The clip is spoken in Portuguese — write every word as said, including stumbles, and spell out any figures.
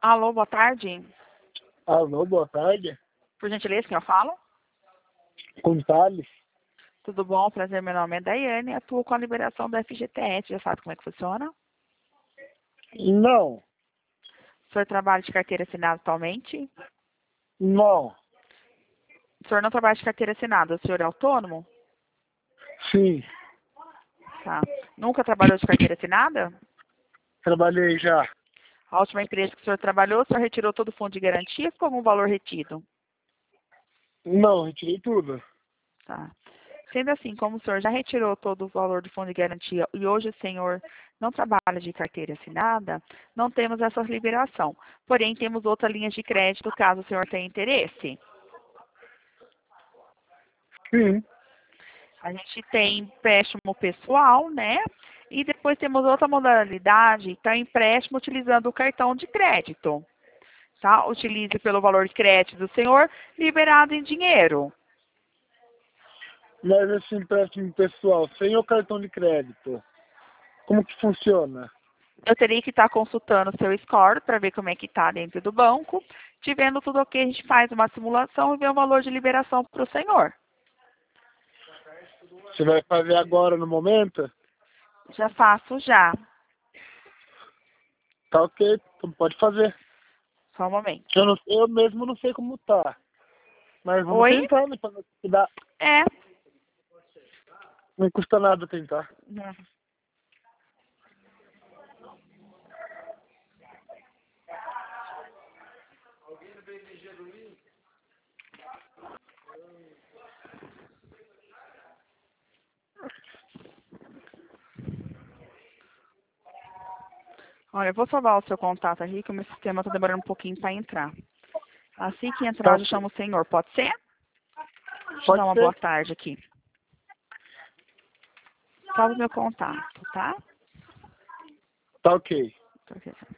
Alô, boa tarde. Alô, boa tarde. Por gentileza, quem eu falo? Com Thales? Tudo bom? Prazer, meu nome é Daiane. Atuo com a liberação do F G T S. Já sabe como é que funciona? Não, O senhor trabalha de carteira assinada atualmente? não, O senhor não trabalha de carteira assinada. O senhor é autônomo? sim, Tá. Nunca trabalhou de carteira assinada? trabalhei já. A última empresa que o senhor trabalhou, o senhor retirou todo o fundo de garantia ou ficou algum valor retido? Não, retirei tudo. Tá. Sendo assim, como o senhor já retirou todo o valor do fundo de garantia e hoje o senhor não trabalha de carteira assinada, não temos essa liberação. Porém, temos outras linhas de crédito caso o senhor tenha interesse. Sim, A gente tem empréstimo pessoal, né? E depois temos outra modalidade, que é o empréstimo utilizando o cartão de crédito. Tá? Utilize pelo valor de crédito do senhor, liberado em dinheiro. mas esse empréstimo pessoal, sem o cartão de crédito, como que funciona? Eu teria que estar consultando o seu score para ver como é que está dentro do banco. Tivendo tudo ok, a gente faz uma simulação e vê o valor de liberação para o senhor. Você vai fazer agora no momento? Já faço já. Tá ok, então pode fazer. Só um momento. Eu, não, eu mesmo não sei como tá, mas vamos Oi? tentar, né? Pra ver se dá. É. Não custa nada tentar. Olha, eu vou salvar o seu contato aqui, que o meu sistema está demorando um pouquinho para entrar. Assim que Tá entrar, eu já ok. chamo o senhor. Pode ser? Deixa eu dar Pode uma boa ser? tarde aqui. Salve meu contato, tá? Tá ok. Ok.